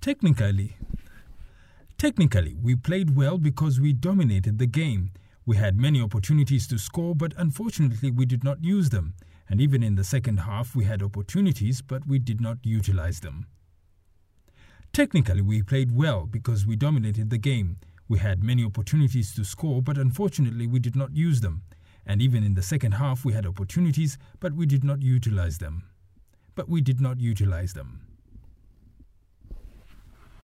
Technically, we played well because we dominated the game. We had many opportunities to score, but unfortunately we did not use them. And even in the second half, we had opportunities, but we did not utilize them. Technically, we played well because we dominated the game. We had many opportunities to score, but unfortunately we did not use them. And even in the second half, we had opportunities, but we did not utilize them.